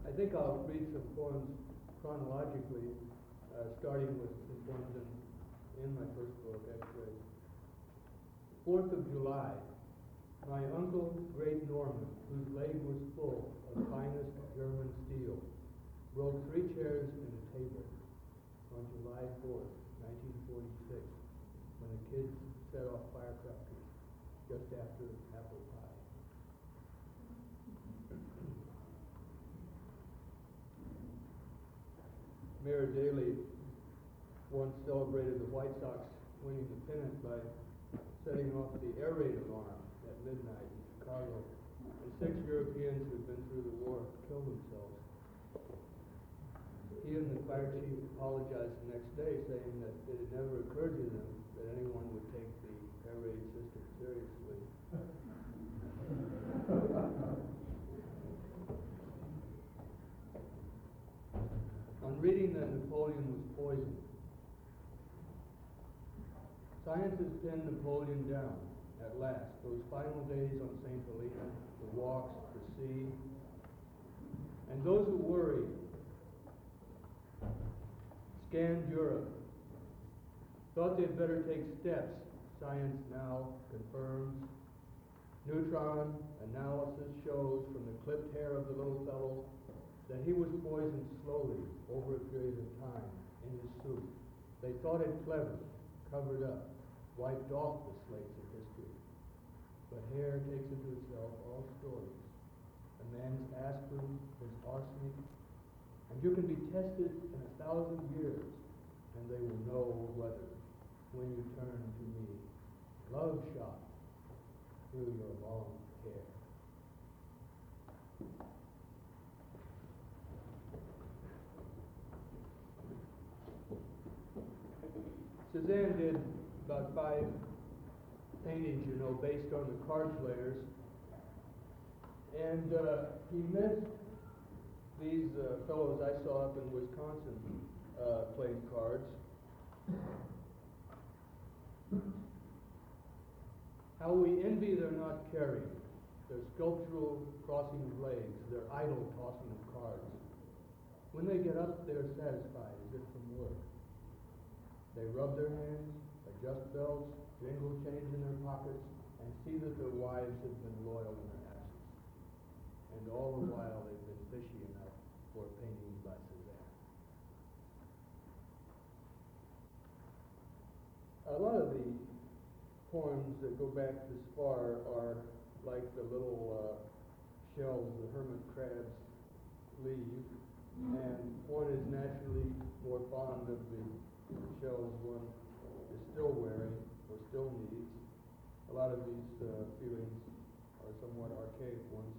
I think I'll read some poems chronologically, starting with some poems in my first book, X-Rays. 4th of July. My uncle, Great Norman, whose leg was full of finest German steel, broke 3 chairs and a table on July 4th, 1946, when the kids set off firecrackers just after apple pie. Mayor Daley once celebrated the White Sox winning the pennant by setting off the air raid alarm at midnight in Chicago, and 6 Europeans who'd been through the war killed themselves. He and the fire chief apologized the next day, saying that it had never occurred to them that anyone would take the air raid system seriously. On reading that Napoleon was poisoned, science has pinned Napoleon down at last. Those final days on St. Helena, the walks, the sea, and those who worry scanned Europe, thought they'd better take steps. Science now confirms. Neutron analysis shows from the clipped hair of the little fellow that he was poisoned slowly over a period of time in his soup. They thought it clever, covered up, wiped off the slates of history. But hair takes into itself all stories. A man's aspirin, his arsenic, and you can be tested in 1,000 years, and they will know whether, when you turn to me, love shot through your long hair. Cézanne did about 5 paintings, based on the card players. And he missed these fellows I saw up in Wisconsin playing cards. How we envy their not caring, their sculptural crossing of legs, their idle tossing of cards. When they get up, they're satisfied as if from work. They rub their hands, adjust belts, jingle change in their pockets, and see that their wives have been loyal in their absence. And all the while they've been fishy enough for paintings by Cézanne. A lot of the poems that go back this far are like the little shells the hermit crabs leave, and one is naturally more fond of the shells one is still wearing or still needs. A lot of these feelings are somewhat archaic ones.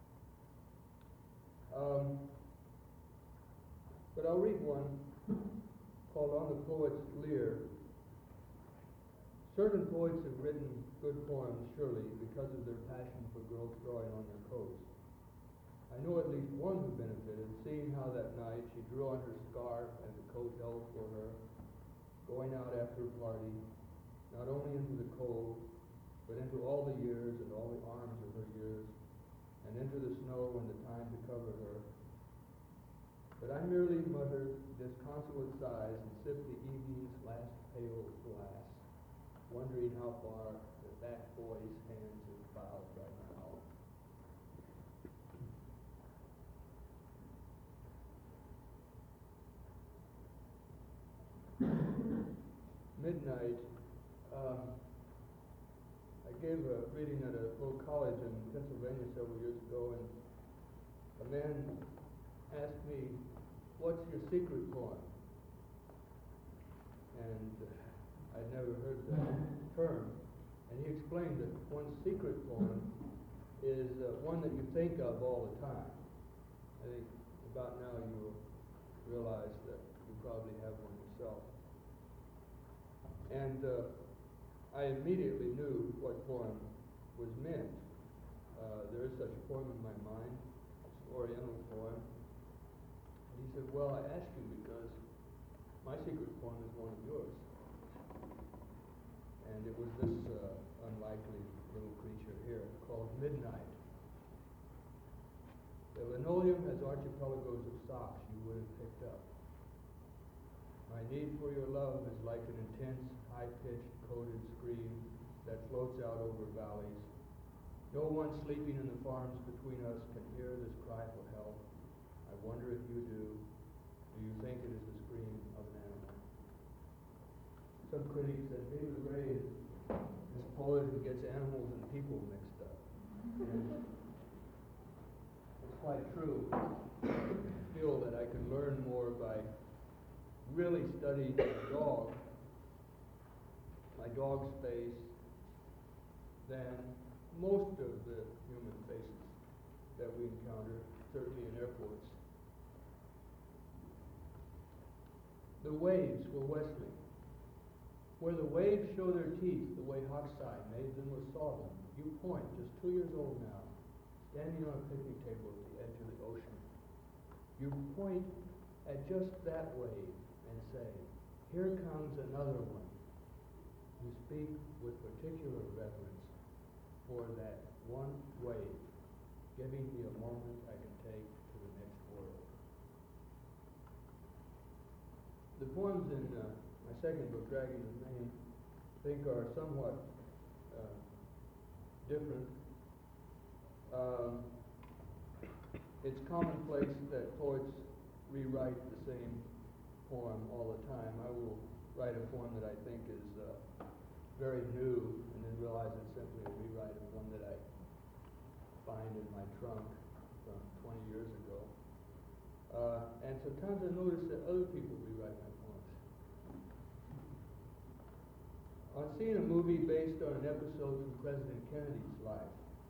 But I'll read one called On the Poet's Leer. Certain poets have written good poems, surely, because of their passion for girls drawing on their coats. I know at least one who benefited, seeing how that night she drew on her scarf and the coat held for her, going out after a party, not only into the cold, but into all the years and all the arms of her years, and into the snow and the time to cover her. But I merely mutter disconsolate sighs and sip the evening's last pale glass, wondering how far the fat boy's hands have bowed by now. Midnight. I gave a reading at a little college in Pennsylvania several years ago, and a man asked me, "What's your secret poem?" And I'd never heard that term. And he explained that one's secret poem is one that you think of all the time. I think about now you will realize that you probably have one yourself. And I immediately knew what poem was meant. There is such a poem in my mind. It's an Oriental poem. And he said, "Well, I asked you because my secret poem is one of yours." And it was this unlikely little creature here called Midnight. There were no linoleum has archipelagos of socks you would have picked up. My need for your love is like an intense, high-pitched, coded scream that floats out over valleys. No one sleeping in the farms between us can hear this cry for help. I wonder if you do. Do you think it is the scream of an animal? Some critics said David Ray is this poet who gets animals and people mixed up. And it's quite true. I feel that I can learn more by really studying my dog's face, than most of the human faces that we encounter, certainly in airports. The waves were Wesley. Where the waves show their teeth, the way Hokusai made them or saw them, you point, just 2 years old now, standing on a picnic table at the edge of the ocean. You point at just that wave and say, here comes another one. You speak with particular reverence for that one wave, giving me a moment I can take to the next world. The poems in my second book, Dragging the Mane, I think are somewhat different. It's commonplace that poets rewrite the same poem all the time. I will write a poem that I think is very new, and then realize it's simply a rewrite of one that I find in my trunk from 20 years ago. And sometimes I notice that other people rewrite my poems. On seeing a movie based on an episode from President Kennedy's life,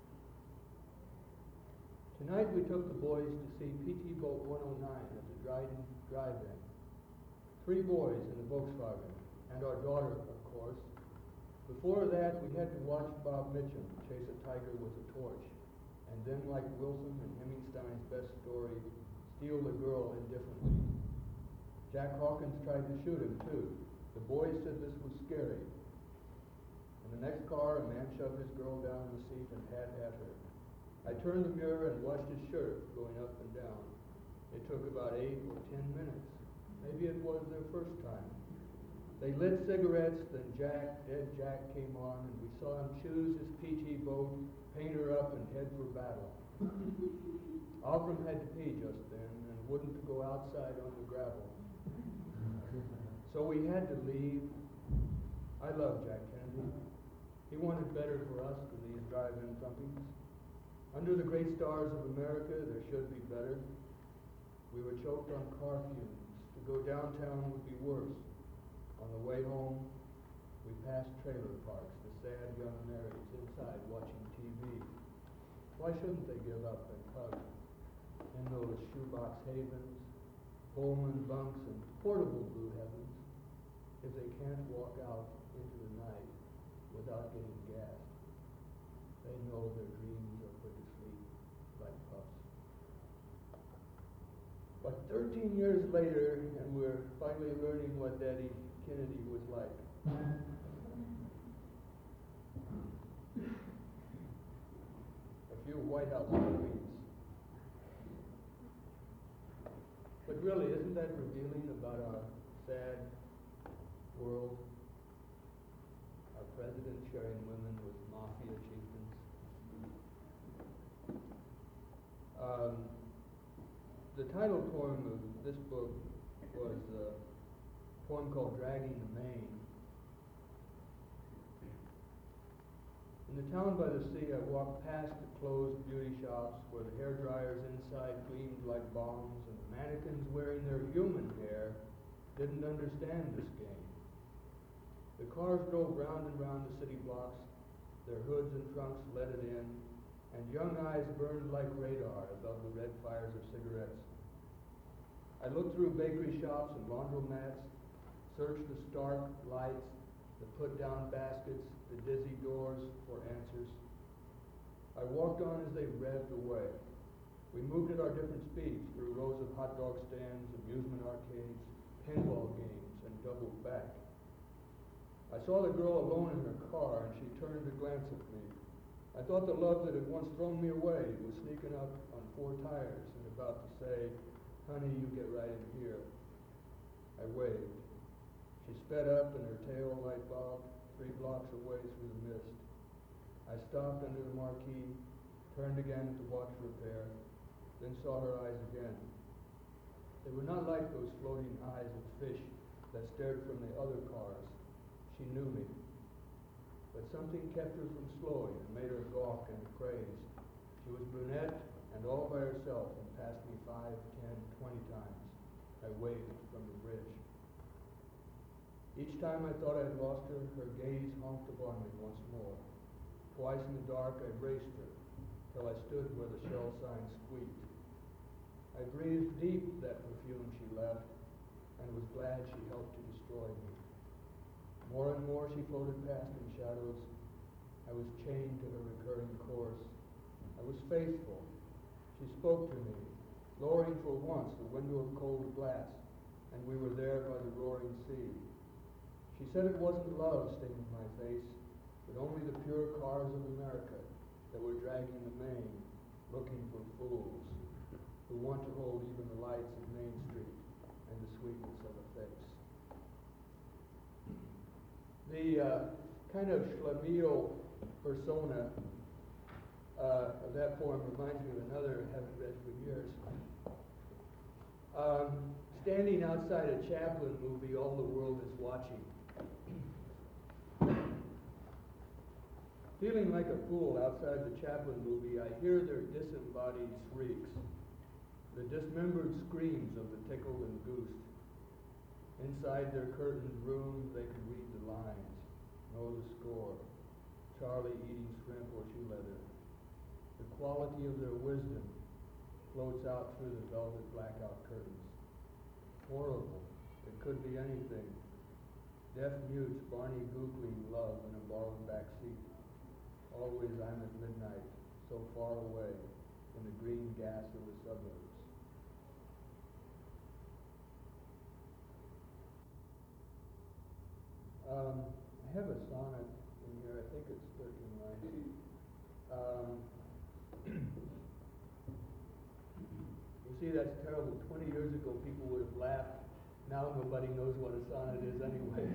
tonight we took the boys to see PT Boat 109 at the Dryden Drive-In. 3 boys in the Volkswagen, and our daughter, of course. Before that, we had to watch Bob Mitchum chase a tiger with a torch, and then, like Wilson and Hemingstein's best story, steal the girl indifferently. Jack Hawkins tried to shoot him, too. The boys said this was scary. In the next car, a man shoved his girl down in the seat and had at her. I turned the mirror and watched his shirt going up and down. It took about 8 or 10 minutes. Maybe it was their first time. They lit cigarettes, then Dead Jack came on, and we saw him choose his PT boat, paint her up, and head for battle. Avram had to pee just then, and wouldn't go outside on the gravel. So we had to leave. I love Jack Kennedy. He wanted better for us than these drive-in thumpings. Under the great stars of America, there should be better. We were choked on car fumes. To go downtown would be worse. On the way home, we passed trailer parks, the sad young marrieds inside watching TV. Why shouldn't they give up and hug in those shoebox havens, Pullman bunks, and portable blue heavens if they can't walk out into the night without getting gassed? They know their dreams are put to sleep like pups. But 13 years later, and we're finally learning what Daddy Kennedy was like. A few White House tweets. But really, isn't that revealing about our sad world? Our president sharing women with mafia chieftains. The title poem of this book was a poem called Dragging the Mane. In the town by the sea, I walked past the closed beauty shops where the hair dryers inside gleamed like bombs, and the mannequins wearing their human hair didn't understand this game. The cars drove round and round the city blocks, their hoods and trunks let it in, and young eyes burned like radar above the red fires of cigarettes. I looked through bakery shops and laundromats, searched the stark lights, the put-down baskets, the dizzy doors for answers. I walked on as they revved away. We moved at our different speeds through rows of hot dog stands, amusement arcades, pinball games, and doubled back. I saw the girl alone in her car, and she turned to glance at me. I thought the love that had once thrown me away was sneaking up on 4 tires in a about to say, "Honey, you get right in here." I waved. She sped up and her tail light bobbed 3 blocks away through the mist. I stopped under the marquee, turned again to watch repair, then saw her eyes again. They were not like those floating eyes of fish that stared from the other cars. She knew me. But something kept her from slowing and made her gawk and craze. She was brunette and all by herself and passed me 5, 10, 20 times. I waved from the bridge. Each time I thought I had lost her, her gaze honked upon me once more. Twice in the dark I raced her, till I stood where the shell sign squeaked. I breathed deep that perfume she left, and was glad she helped to destroy me. More and more she floated past in shadows. I was chained to her recurring course. I was faithful. She spoke to me, lowering for once the window of cold glass, and we were there by the roaring sea. She said it wasn't love staining my face, but only the pure cars of America that were dragging the main, looking for fools who want to hold even the lights of Main Street and the sweetness of a face. The kind of Schlemiel persona of that poem reminds me of another I haven't read for years. Standing outside a Chaplin movie, all the world is watching. Feeling like a fool outside the Chaplin movie, I hear their disembodied shrieks, the dismembered screams of the tickled and goosed. Inside their curtained room, they could read the lines, know the score, Charlie eating shrimp or shoe leather. The quality of their wisdom floats out through the velvet blackout curtains. Horrible. It could be anything. Deaf mutes Barney googling love in a borrowed back seat. Always I'm at midnight, so far away in the green gas of the suburbs. I have a sonnet in here. I think it's 13 lines. You see, that's terrible. 20 years ago, people would have laughed. Now nobody knows what a sonnet is anyway.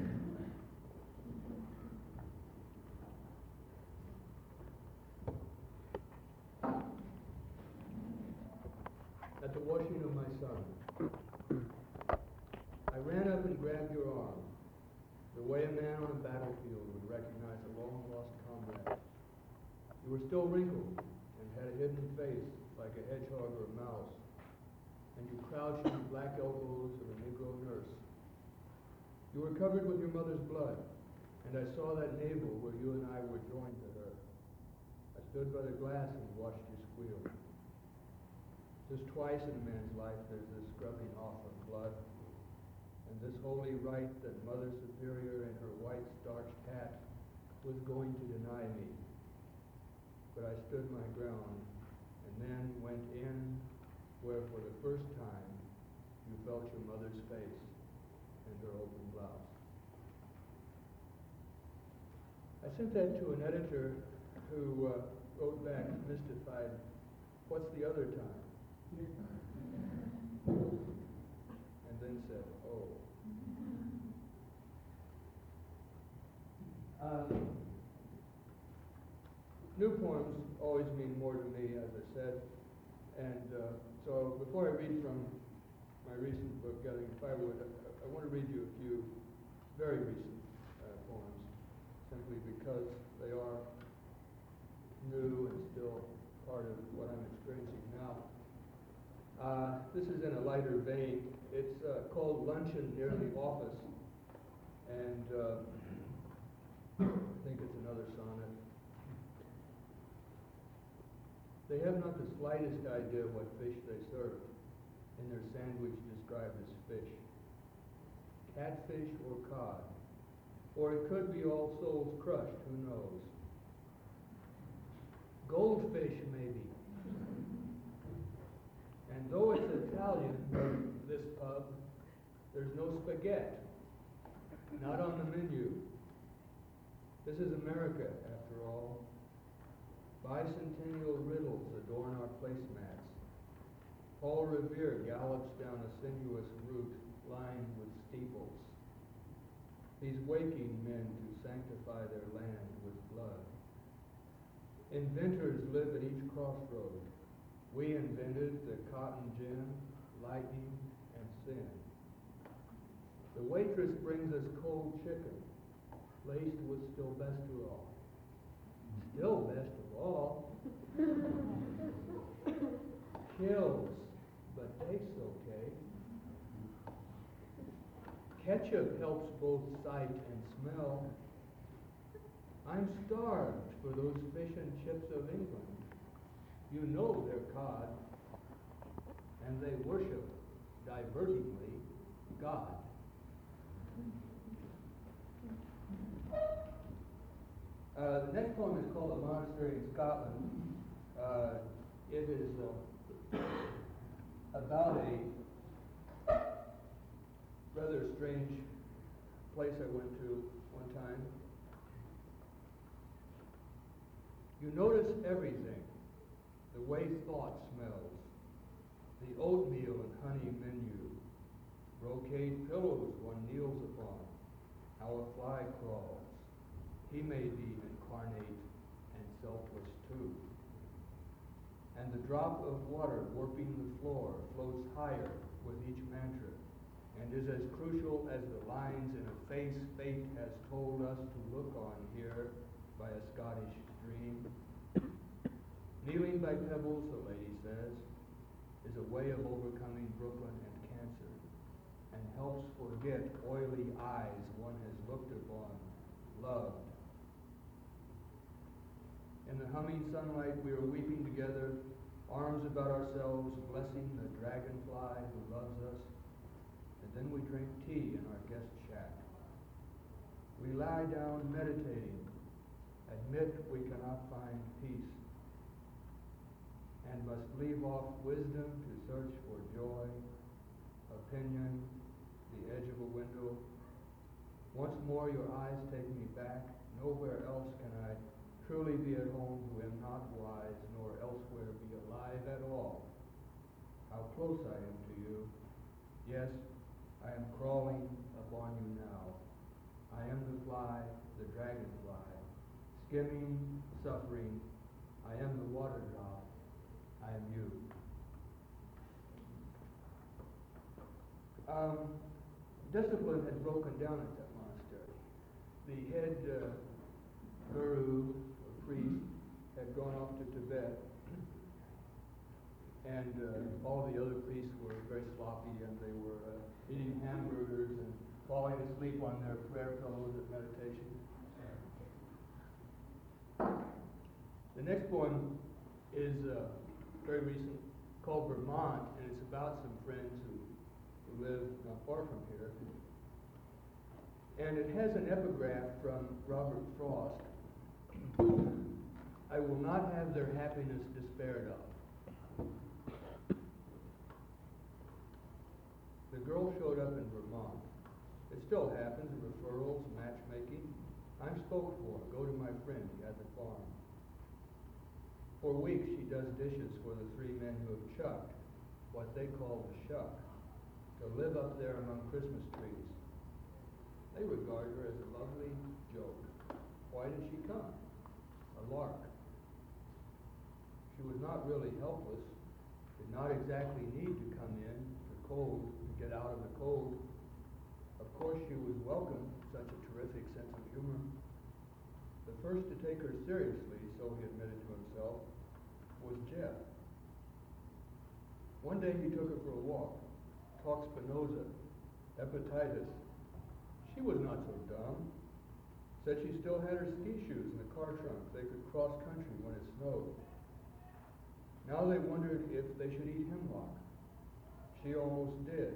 At the washing of my son, I ran up and grabbed your arm, the way a man on a battlefield would recognize a long-lost comrade. You were still wrinkled and had a hidden face like a hedgehog or a mouse, and you crouched in the black elbows of a Negro nurse. You were covered with your mother's blood, and I saw that navel where you and I were joined to her. I stood by the glass and watched you squeal. Just twice in a man's life there's this scrubbing off of blood, and this holy rite that Mother Superior in her white starched hat was going to deny me. But I stood my ground, and then went in where for the first time you felt your mother's face and her open blouse. I sent that to an editor who wrote back mystified, "What's the other time?" And then said, "Oh." New poems always mean more to me, as I said, and so before I read from my recent book, Gathering Firewood, I want to read you a few very recent poems, simply because they are new and still part of what I'm experiencing now. This is in a lighter vein. It's called Luncheon Near the Office, and I think it's another sonnet. They have not the slightest idea what fish they served, in their sandwich described as fish. Catfish or cod, or it could be All Souls crushed, who knows. Goldfish, maybe. And though it's Italian, this pub, there's no spaghetti, not on the menu. This is America, after all. Bicentennial riddles adorn our placemats. Paul Revere gallops down a sinuous route lined with steeples. He's waking men to sanctify their land with blood. Inventors live at each crossroad. We invented the cotton gin, lightning, and sin. The waitress brings us cold chicken, laced with still best of all. Still best of all. Kills, but tastes okay. Ketchup helps both sight and smell. I'm starved for those fish and chips of England. You know they're cod, and they worship, divertingly, God. The next poem is called A Monastery in Scotland. It is about a rather strange place I went to one time. You notice everything, the way thought smells, the oatmeal and honey menu, brocade pillows one kneels upon, how a fly crawls. He may be incarnate and selfless too. And the drop of water warping the floor floats higher with each mantra, and is as crucial as the lines in a face fate has told us to look on here by a Scottish stream. Kneeling by pebbles, the lady says, is a way of overcoming Brooklyn and cancer, and helps forget oily eyes one has looked upon, loved. In the humming sunlight we are weeping together, arms about ourselves, blessing the dragonfly who loves us, and then we drink tea in our guest shack. We lie down meditating, admit we cannot find peace, and must leave off wisdom to search for joy, opinion, the edge of a window. Once more your eyes take me back, nowhere else can I truly be at home who am not wise, nor elsewhere be alive at all. How close I am to you. Yes, I am crawling upon you now. I am the fly, the dragonfly, skimming, suffering. I am the water drop. I am you. Discipline had broken down at that monastery. The head guru, or priest, had gone off to Tibet, and all the other priests were very sloppy, and they were eating hamburgers and falling asleep on their prayer pillows at meditation. The next poem is very recent, called Vermont, and it's about some friends who live not far from here. And it has an epigraph from Robert Frost. I will not have their happiness despaired of. The girl showed up in Vermont. It still happens, referrals, matchmaking. I'm spoke for. Go to my friend, he has a farm. For weeks she does dishes for the three men who have chucked what they call the shuck, to live up there among Christmas trees. They regard her as a lovely joke. Why did she come? A lark. She was not really helpless, did not exactly need to come in to cold, to get out of the cold. Of course she was welcome, such a terrific sense of humor. The first to take her seriously, so he admitted to himself, was Jeff. One day he took her for a walk, talked Spinoza, hepatitis. She was not so dumb. Said she still had her ski shoes in the car trunk. They could cross country when it snowed. Now they wondered if they should eat hemlock. She almost did.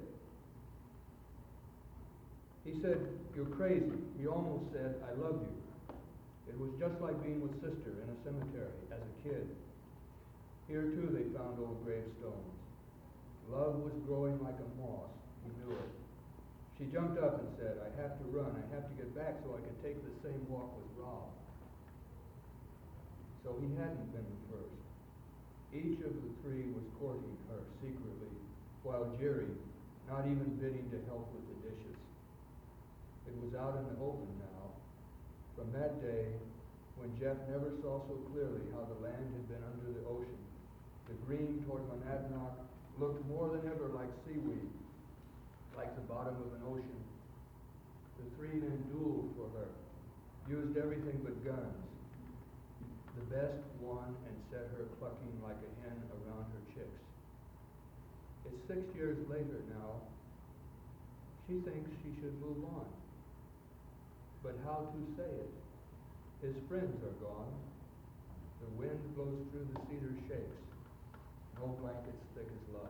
He said, "You're crazy." He almost said, "I love you." It was just like being with sister in a cemetery as a kid. Here too they found old gravestones. Love was growing like a moss. He knew it. She jumped up and said, "I have to run. I have to get back so I can take the same walk with Rob." So he hadn't been the first. Each of the three was courting her secretly, while Jerry, not even bidding to help with the dishes. It was out in the open now. From that day, when Jeff never saw so clearly how the land had been under the ocean, the green toward Monadnock looked more than ever like seaweed, like the bottom of an ocean. The three men dueled for her, used everything but guns. The best won and set her clucking like a hen around her chicks. It's 6 years later now. She thinks she should move on. But how to say it? His friends are gone. The wind blows through the cedar shakes. No blankets thick as love.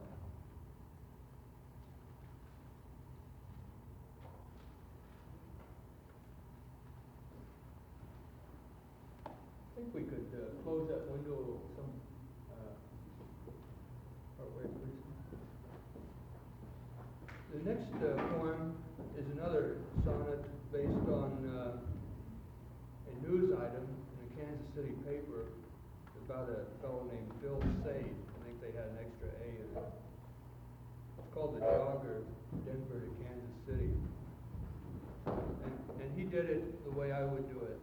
I think we could close that window some partway, please. The next poem is another sonnet based on a news item in the Kansas City paper about a fellow named Phil Sade. I think they had an extra A in it. It's called The Jogger, Denver to Kansas City. And he did it the way I would do it.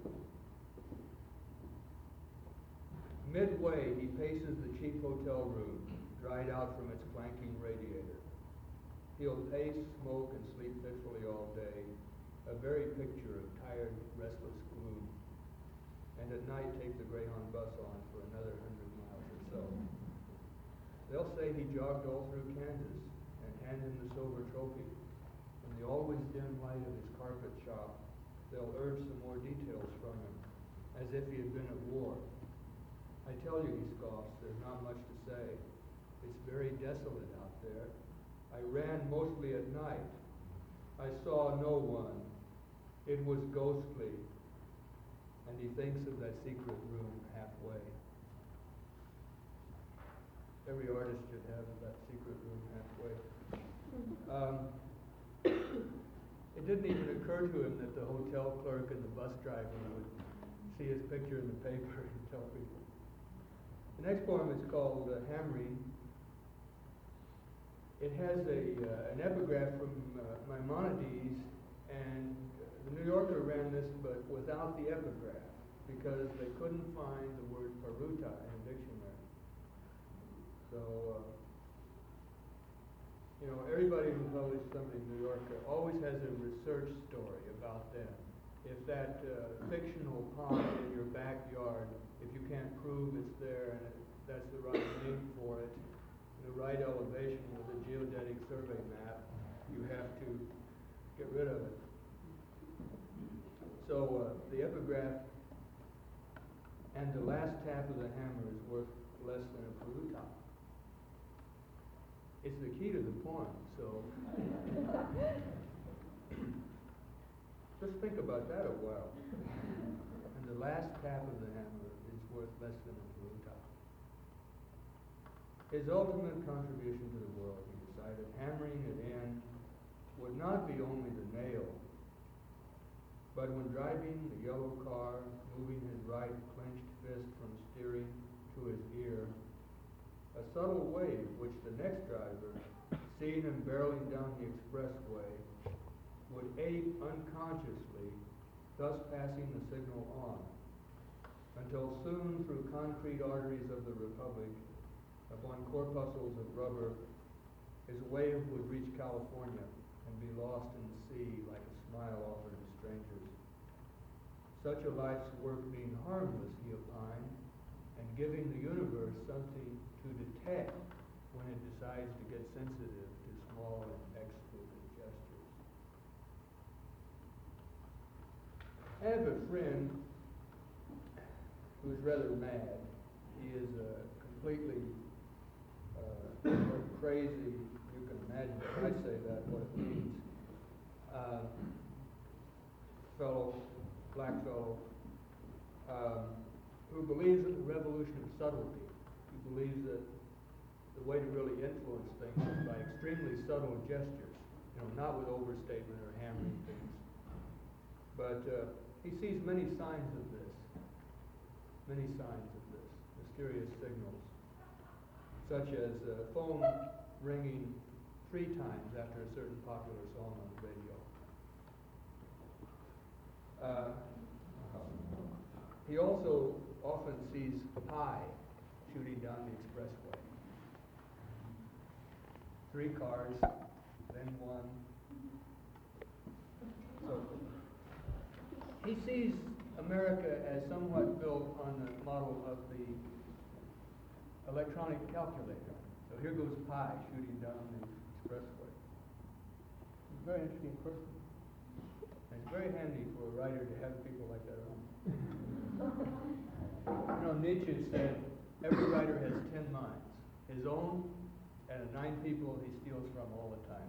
Midway, he paces the cheap hotel room, dried out from its clanking radiator. He'll pace, smoke, and sleep fitfully all day, a very picture of tired, restless gloom. And at night, take the Greyhound bus on for another 100 miles or so. They'll say he jogged all through Kansas and hand him the silver trophy. In the always dim light of his carpet shop, they'll urge some more details from him, as if he had been at war. I tell you, he scoffs, there's not much to say. It's very desolate out there. I ran mostly at night. I saw no one. It was ghostly. And he thinks of that secret room halfway. Every artist should have that secret room halfway. It didn't even occur to him that the hotel clerk and the bus driver would see his picture in the paper and tell people. The next poem is called Hammering. It has an epigraph from Maimonides, and the New Yorker ran this but without the epigraph because they couldn't find the word paruta in a dictionary. So, everybody who publishes something in New York always has a research story about them. If that fictional pond in your backyard, if you can't prove it's there and that's the right name for it, the right elevation with a geodetic survey map, you have to get rid of it. So the epigraph and the last tap of the hammer is worth less than a paruta. It's the key to the poem, so just think about that a while. And the last tap of the hammer is worth less than a paruta. His ultimate contribution to the world, he decided, hammering it in, would not be only the nail, but when driving the yellow car, moving his right clenched fist from steering to his ear, a subtle wave which the next driver, seeing him barreling down the expressway, would ape unconsciously, thus passing the signal on, until soon through concrete arteries of the Republic, upon corpuscles of rubber, his wave would reach California and be lost in the sea like a smile offered to strangers. Such a life's work being harmless, he opined, and giving the universe something to detect when it decides to get sensitive to small and exquisite gestures. I have a friend who is rather mad. He is completely crazy. You can imagine if I say that, what it means. Black fellow, who believes in the revolution of subtlety. He believes that the way to really influence things is by extremely subtle gestures, not with overstatement or hammering things. But he sees many signs of this, mysterious signals. such as phone ringing 3 times after a certain popular song on the radio. He also often sees pie shooting down the expressway. 3 cars, then 1. So he sees America as somewhat built on the model of the electronic calculator. So here goes pi shooting down the expressway. He's a very interesting person. And it's very handy for a writer to have people like that around. You know, Nietzsche said every writer has 10 minds. His own and 9 people he steals from all the time.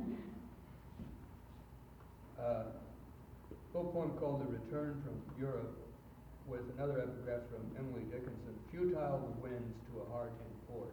A little poem called The Return from Europe with another epigraph from Emily Dickinson. Futile the winds to a heart in port.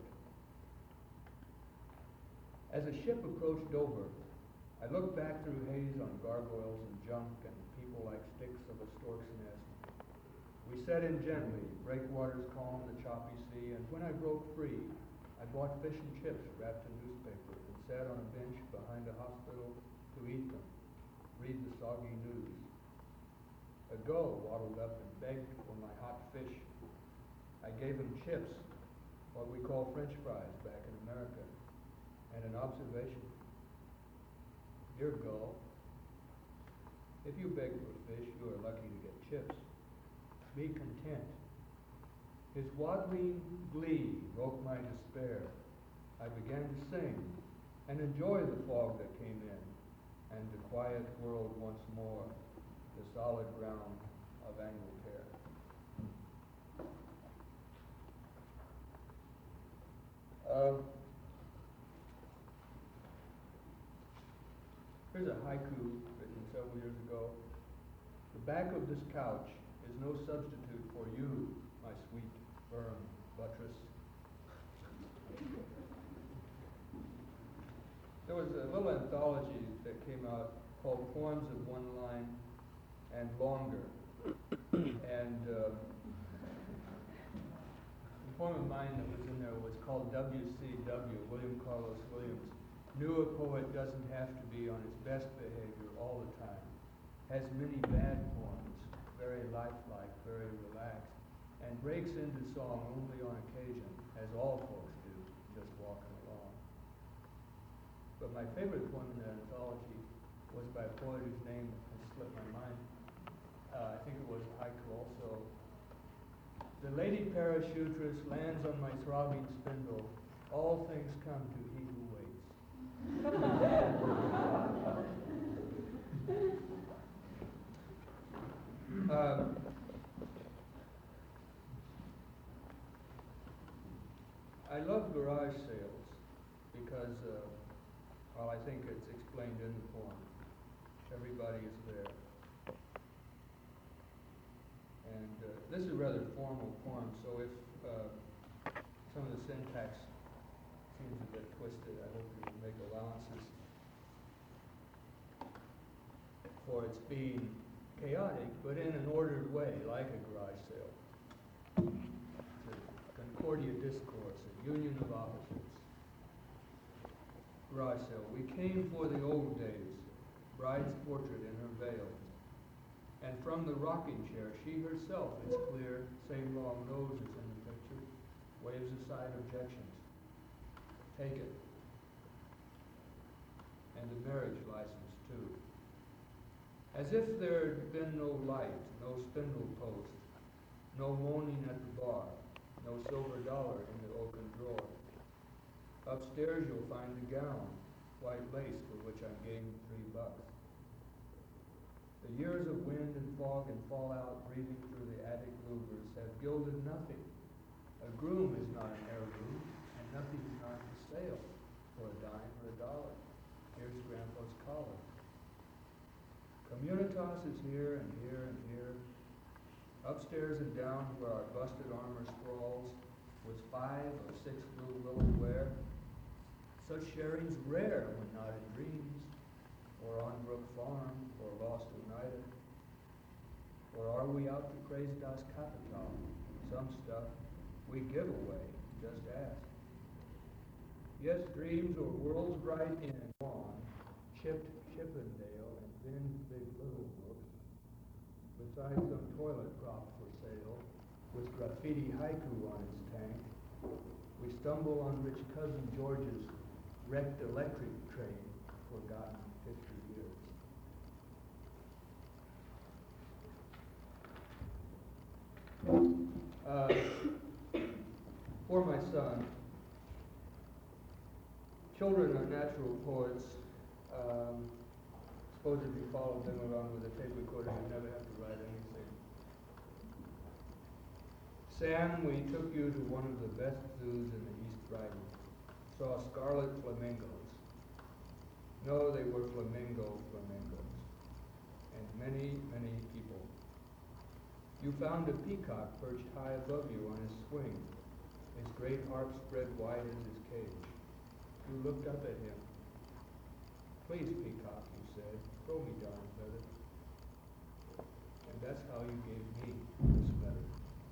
As a ship approached Dover, I looked back through haze on gargoyles and junk and people like sticks of a stork's nest. We set in gently, breakwaters calm the choppy sea, and when I broke free, I bought fish and chips wrapped in newspaper and sat on a bench behind a hospital to eat them, read the soggy news. A gull waddled up and begged for my hot fish. I gave him chips, what we call French fries back in America, and an observation. Dear gull, if you beg for fish, you are lucky to get chips. Be content. His waddling glee broke my despair. I began to sing and enjoy the fog that came in, and the quiet world once more, the solid ground of Angleterre. Here's a haiku written several years ago. The back of this couch is no substitute for you, my sweet, firm buttress. There was a little anthology that came out called Poems of One Line and Longer. And a poem of mine that was in there was called WCW, William Carlos Williams. Knew a poet doesn't have to be on his best behavior all the time. Has many bad poems, very lifelike, very relaxed, and breaks into song only on occasion, as all folks do, just walking along. But my favorite poem in that anthology was by a poet whose name has slipped my mind. I think it was haiku also. The lady parachutress lands on my throbbing spindle. All things come to he who waits. I love garage sales because, well, I think it's explained in the poem. Everybody is there. And this is a rather formal poem, so if some of the syntax seems a bit twisted, I hope you will make allowances for its being chaotic, but in an ordered way, like a garage sale. It's a Concordia discourse, a union of opposites. Garage sale. We came for the old days, bride's portrait in her veil. And from the rocking chair, she herself, it's clear, same long nose as in the picture, waves aside objections. Take it. And the marriage license, too. As if there had been no light, no spindle post, no moaning at the bar, no silver dollar in the oaken drawer. Upstairs you'll find the gown, white lace for which I gave $3. The years of wind and fog and fallout breathing through the attic louvers have gilded nothing. A groom is not an heirloom, and nothing is not for sale for a dime or $1. Here's Grandpa's collar. Communitas is here and here and here. Upstairs and down where our busted armor sprawls, with 5 or 6 little willow ware. Such sharing's rare when not in dreams, or on Brook Farm, or Lost Oneida. Or are we out to praise Das Kapital? Some stuff we give away, just ask. Yes, dreams were worlds bright and on, chipped Chippendale and Ben's Big Little Book, besides some toilet prop for sale, with graffiti haiku on its tank. We stumble on rich cousin George's wrecked electric train, forgotten 50 years. For my son, children are natural poets. Suppose if you followed them around with a tape recorder, you'd never have to write anything. Sam, we took you to one of the best zoos in the East Riding. Saw scarlet flamingos. No, they were flamingos. And many, many people. You found a peacock perched high above you on his swing, his great harp spread wide as his cage. You looked up at him. Please, peacock, you said, throw me down a feather. And that's how you gave me this feather.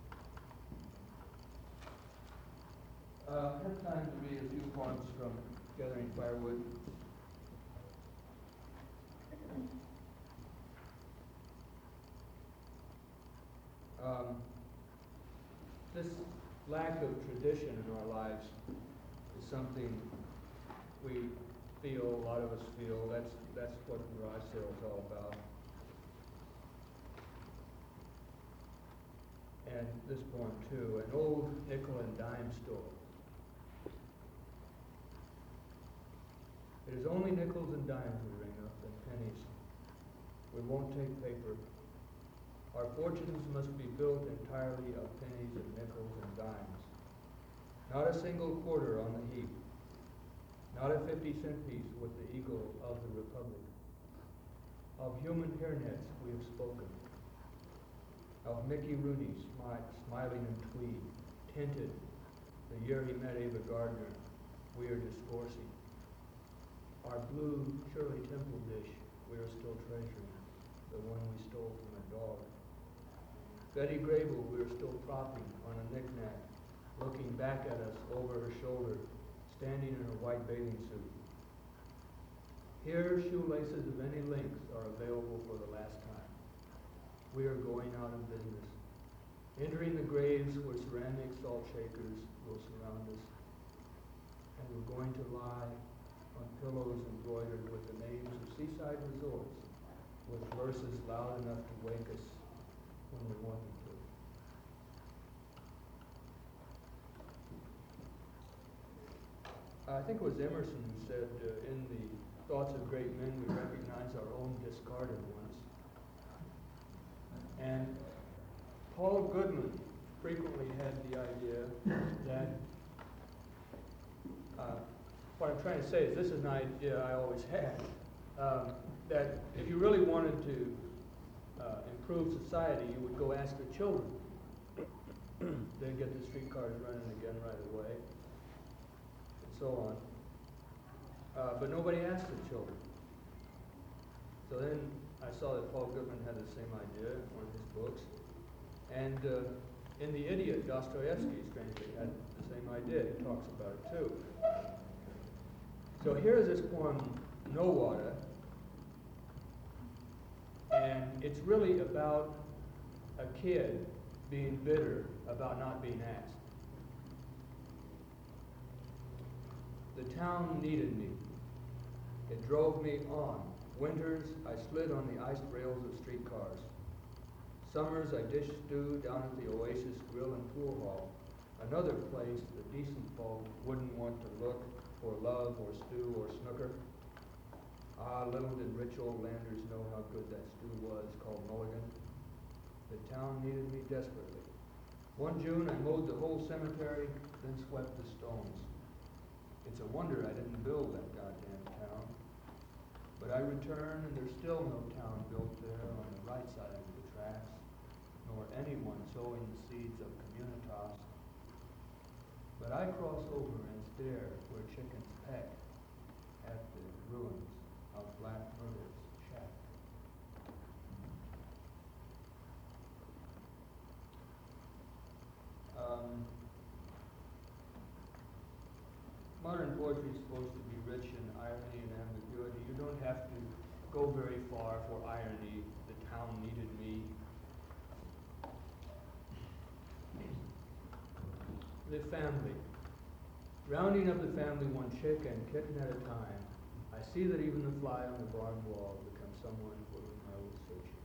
I have time to read a few poems from Gathering Firewood. This lack of tradition in our lives is something we feel, a lot of us feel. That's what garage sale is all about. And this poem too, an old nickel and dime store. It is only nickels and dimes we ring up, and pennies. We won't take paper. Our fortunes must be built entirely of pennies and nickels and dimes. Not a single quarter on the heap. Not a 50-cent piece with the eagle of the Republic. Of human hairnets we have spoken. Of Mickey Rooney smiling in tweed, tinted, the year he met Ava Gardner, we are discoursing. Our blue Shirley Temple dish we are still treasuring, the one we stole from a dog. Betty Grable we are still propping on a knick-knack, looking back at us over her shoulder, standing in her white bathing suit. Here, shoelaces of any length are available for the last time. We are going out of business, entering the graves where ceramic salt shakers will surround us, and we're going to lie on pillows embroidered with the names of seaside resorts, with verses loud enough to wake us when we want them to. I think it was Emerson who said, in the thoughts of great men, we recognize our own discarded ones. And Paul Goodman frequently had the idea that, what I'm trying to say is this is an idea I always had, that if you really wanted to improve society, you would go ask the children. They'd get the streetcars running again right away, and so on. But nobody asked the children. So then I saw that Paul Goodman had the same idea in one of his books. And in The Idiot, Dostoevsky, strangely, had the same idea. He talks about it too. So here's this poem, No Water, and it's really about a kid being bitter about not being asked. The town needed me. It drove me on. Winters, I slid on the iced rails of streetcars. Summers, I dished stew down at the Oasis Grill and Pool Hall, another place the decent folk wouldn't want to look for love or stew or snooker. Ah, little did rich old landers know how good that stew was, called Mulligan. The town needed me desperately. One June, I mowed the whole cemetery, then swept the stones. It's a wonder I didn't build that goddamn town. But I return, and there's still no town built there on the right side of the tracks, nor anyone sowing the seeds of communitas. But I cross over and stare where chickens peck at the ruins of Black Murder's shack. Modern poetry poetry is supposed to be rich in irony and ambiguity. You don't have to go very far for irony. The town needed me. The family. Rounding up the family one chick and kitten at a time, I see that even the fly on the barn wall becomes someone for whom I was searching.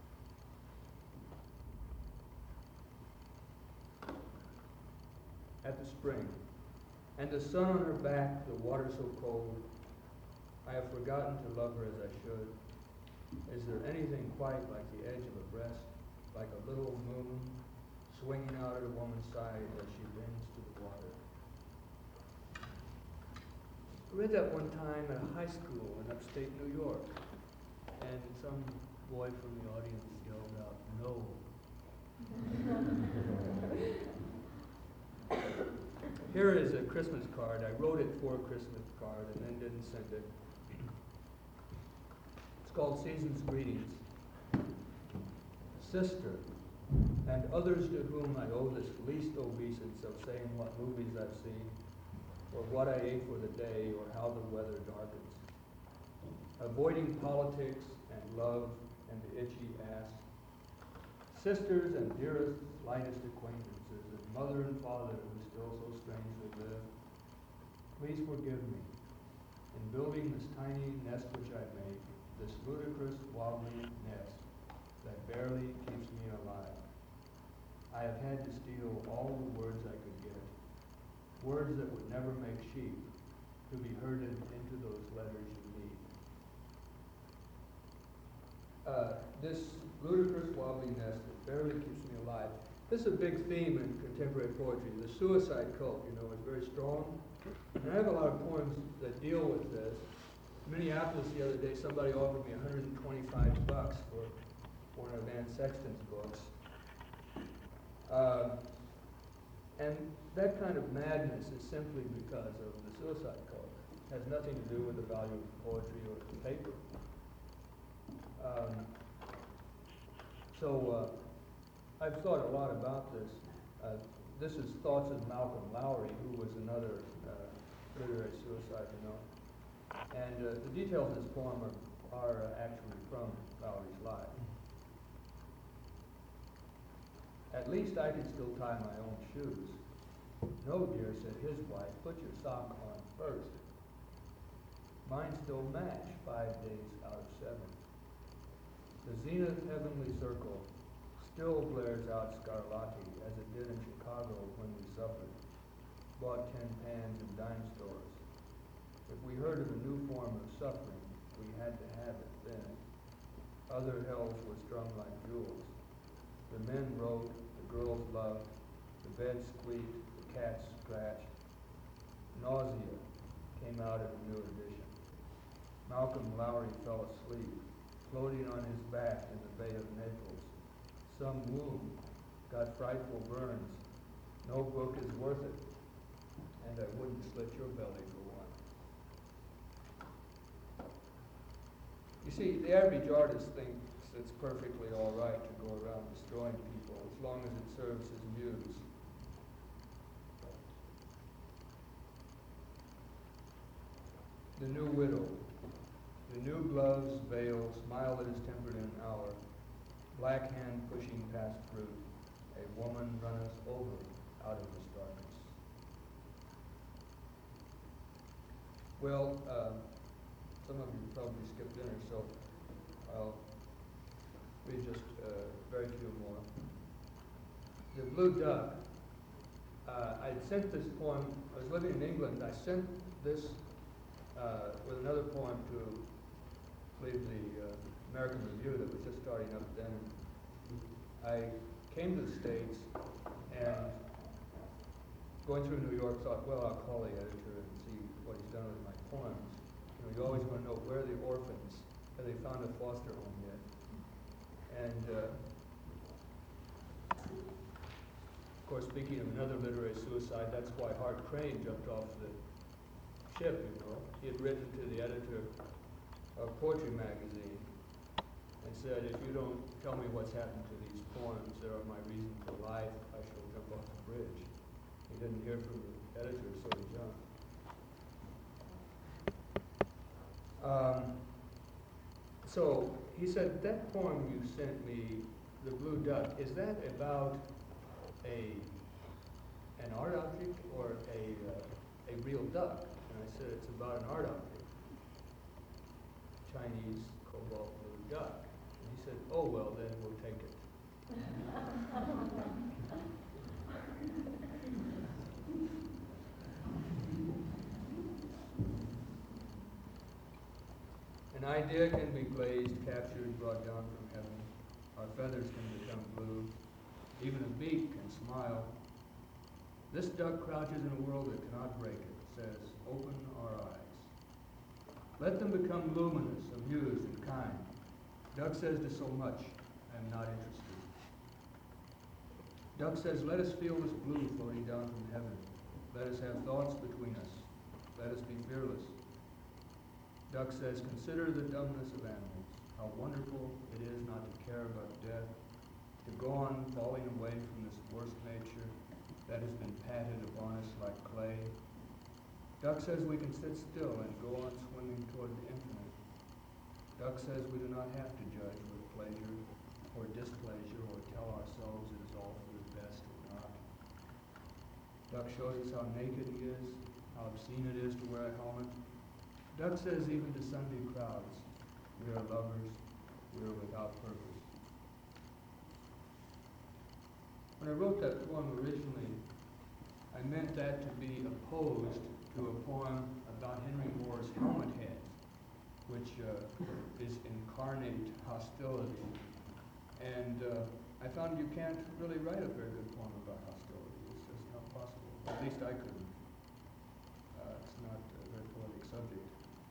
At the spring, and the sun on her back, the water so cold, I have forgotten to love her as I should. Is there anything quite like the edge of a breast, like a little moon swinging out at a woman's side as she bends to the water? I read that one time at a high school in upstate New York, and some boy from the audience yelled out, "No." Here is a Christmas card. I wrote it for a Christmas card and then didn't send it. It's called Season's Greetings. Sister, and others to whom I owe this least obeisance of saying what movies I've seen, or what I ate for the day, or how the weather darkens. Avoiding politics and love and the itchy ass. Sisters and dearest, slightest acquaintances, and mother and father who still so strangely live. Please forgive me in building this tiny nest which I make, this ludicrous, wobbly nest that barely keeps me alive. I have had to steal all the words I could get, words that would never make sheep, to be herded into those letters you need. This ludicrous, wobbly nest that barely keeps me alive. This is a big theme in contemporary poetry. The suicide cult, is very strong. And I have a lot of poems that deal with this. Minneapolis the other day, somebody offered me $125 for one of Anne Sexton's books. And that kind of madness is simply because of the suicide cult. It has nothing to do with the value of poetry or the paper. I've thought a lot about this. This is Thoughts of Malcolm Lowry, who was another literary suicide, And the details of this poem are actually from Lowry's life. At least I can still tie my own shoes. No, dear, said his wife, put your sock on first. Mine still match 5 days out of 7. The zenith heavenly circle still blares out scarlatti as it did in Chicago when we suffered, bought tin pans in dime stores. If we heard of a new form of suffering, we had to have it then. Other hells were strung like jewels. The men wrote, the girls loved, the bed squeaked, the cats scratched. Nausea came out in a new edition. Malcolm Lowry fell asleep, floating on his back in the Bay of Naples. Some wound got frightful burns. No book is worth it, and I wouldn't slit your belly for one. You see, the average artist thinks it's perfectly all right to go around destroying people as long as it serves his muse. The new widow, the new gloves, veil, smile that is tempered in an hour, black hand pushing past fruit, a woman run us over out of this darkness. Well, some of you probably skipped dinner, so I'll read just very few more. The Blue Duck. I sent this poem, I was living in England, I sent this with another poem to, I believe, the American Review that was just starting up then. I came to the States and going through New York thought, well, I'll call the editor and see what he's done with my poems. You always want to know where are the orphans, have they found a foster home yet? And of course, speaking of another literary suicide, that's why Hart Crane jumped off the ship, He had written to the editor of Poetry Magazine and said, if you don't tell me what's happened to these poems that are my reason for life, I shall jump off the bridge. He didn't hear from the editor, so he jumped. Um, so he said, that poem you sent me, The Blue Duck, is that about an art object or a real duck? And I said, it's about an art object, Chinese cobalt blue duck. And he said, oh, well, then we'll take it. An idea can be glazed, captured, brought down from heaven. Our feathers can become blue. Even a beak can smile. This duck crouches in a world that cannot break it, says, open our eyes. Let them become luminous, amused, and kind. Duck says to so much, I am not interested. Duck says, let us feel this blue floating down from heaven. Let us have thoughts between us. Let us be fearless. Duck says, consider the dumbness of animals, how wonderful it is not to care about death, to go on falling away from this worst nature that has been patted upon us like clay. Duck says we can sit still and go on swimming toward the infinite. Duck says we do not have to judge with pleasure or displeasure or tell ourselves it is all for the best or not. Duck shows us how naked he is, how obscene it is to wear a helmet. Duck says even to Sunday crowds, we are lovers, we are without purpose. When I wrote that poem originally, I meant that to be opposed to a poem about Henry Moore's Helmet Head, which is incarnate hostility. And I found you can't really write a very good poem about hostility. It's just not possible. At least I couldn't. It's not a very poetic subject.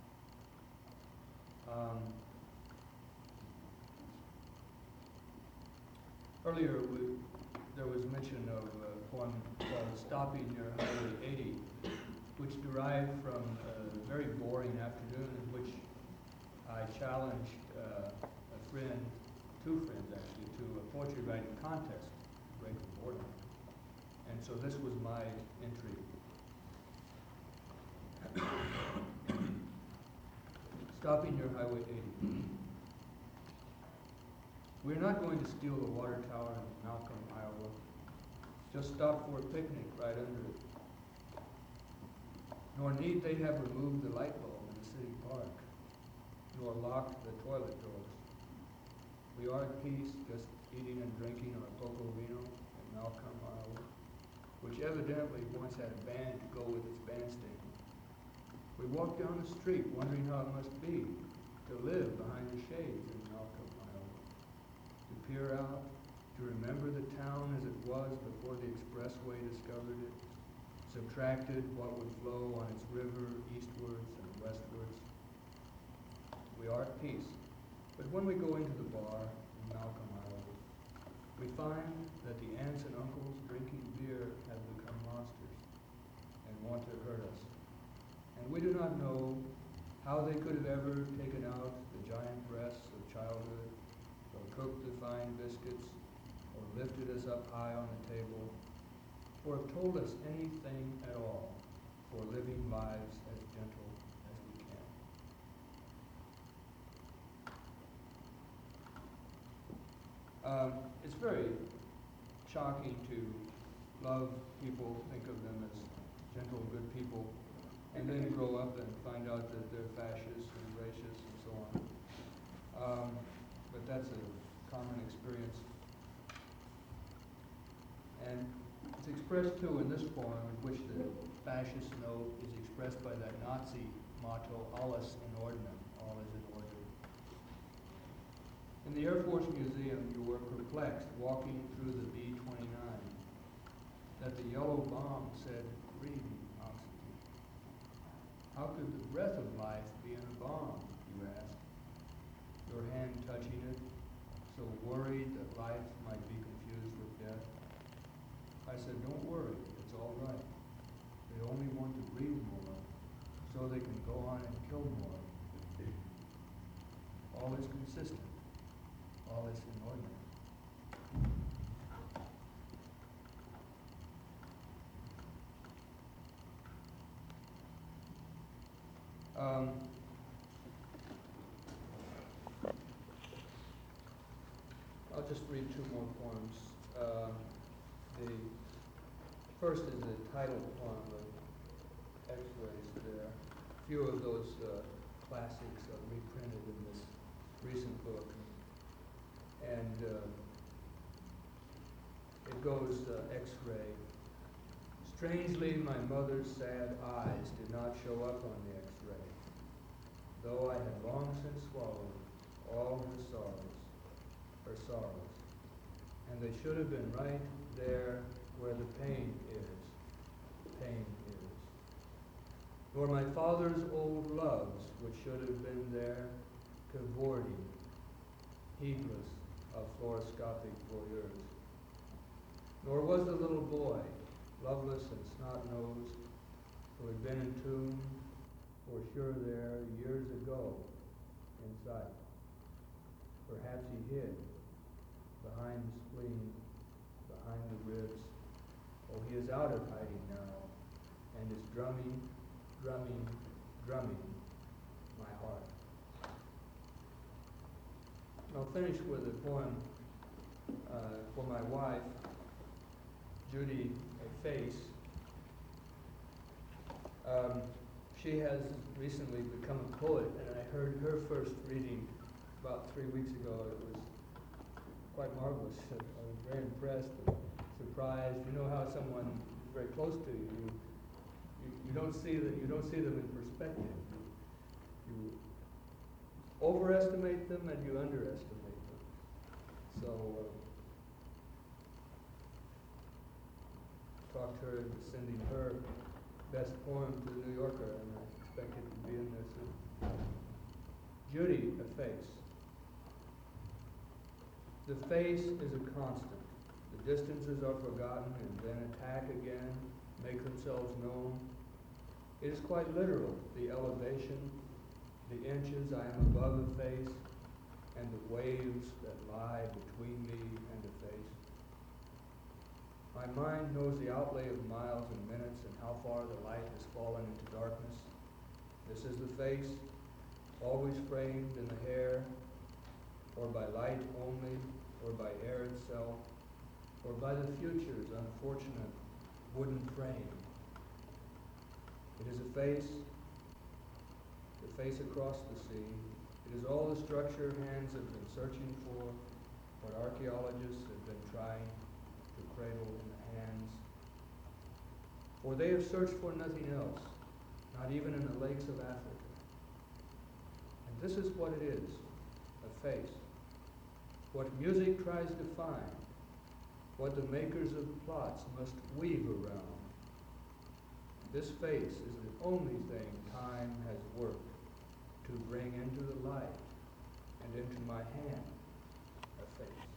Earlier, there was mention of a poem called Stopping Near Highway 80, which derived from a very boring afternoon in which I challenged a friend, two friends actually, to a poetry writing contest to break the boredom. And so this was my entry. Stopping near Highway 80. We're not going to steal the water tower in Malcolm, Iowa. Just stop for a picnic right under it. Nor need they have removed the light bulb in the city park, nor locked the toilet doors. We are at peace, just eating and drinking our cocoa vino in Malcolm, Iowa, which evidently once had a band to go with its bandstand. We walk down the street wondering how it must be to live behind the shades in Malcolm, Iowa, to peer out, to remember the town as it was before the expressway discovered it, subtracted what would flow on its river eastwards and westwards. We are at peace, but when we go into the bar in Malcolm, Iowa, we find that the aunts and uncles drinking beer have become monsters and want to hurt us. And we do not know how they could have ever taken out the giant breasts of childhood, or cooked the fine biscuits, or lifted us up high on the table, or have told us anything at all for living lives as gentle as we can. It's very shocking to love people, think of them as gentle, good people, and then grow up and find out that they're fascists and racist and so on. But that's a common experience. And it's expressed too in this poem, in which the fascist note is expressed by that Nazi motto, alles in Ordnung, all is in order. In the Air Force Museum, you were perplexed walking through the B-29 that the yellow bomb said, breathe oxygen. How could the breath of life be in a bomb, you asked, your hand touching it, so worried that life might be confused with death? I said, don't worry, it's all right. They only want to breathe more, so they can go on and kill more. All is consistent. All is inordinate. I'll just read two more poems. The first is the title poem of X-rays there. A few of those classics are reprinted in this recent book. And it goes X-ray. Strangely, my mother's sad eyes did not show up on the X-ray, though I had long since swallowed all her sorrows, and they should have been right there where the pain is, nor my father's old loves, which should have been there, cavorting, heedless of fluoroscopic voyeurs, nor was the little boy, loveless and snot-nosed, who had been entombed, for sure there years ago, in sight. Perhaps he hid behind the spleen, behind the ribs. Oh, he is out of hiding now, and is drumming, drumming, drumming my heart. I'll finish with a poem for my wife, Judy Face. She has recently become a poet, and I heard her first reading about 3 weeks ago. It was quite marvelous. I was very impressed and surprised. You know how someone is very close to you, you don't see them in perspective. You overestimate them and you underestimate them. So talked her into sending her best poem to the New Yorker, and I expect it to be in there soon. Judy, a face. The face is a constant. The distances are forgotten and then attack again, make themselves known. It is quite literal, the elevation, the inches I am above the face, and the waves that lie between me and the face. My mind knows the outlay of miles and minutes and how far the light has fallen into darkness. This is the face, always framed in the hair, or by light only, or by air itself, or by the future's unfortunate wooden frame. It is a face, the face across the sea. It is all the structure hands have been searching for, what archaeologists have been trying to cradle in the hands. For they have searched for nothing else, not even in the lakes of Africa. And this is what it is, a face. What music tries to find, what the makers of plots must weave around. This face is the only thing time has worked to bring into the light and into my hand, a face.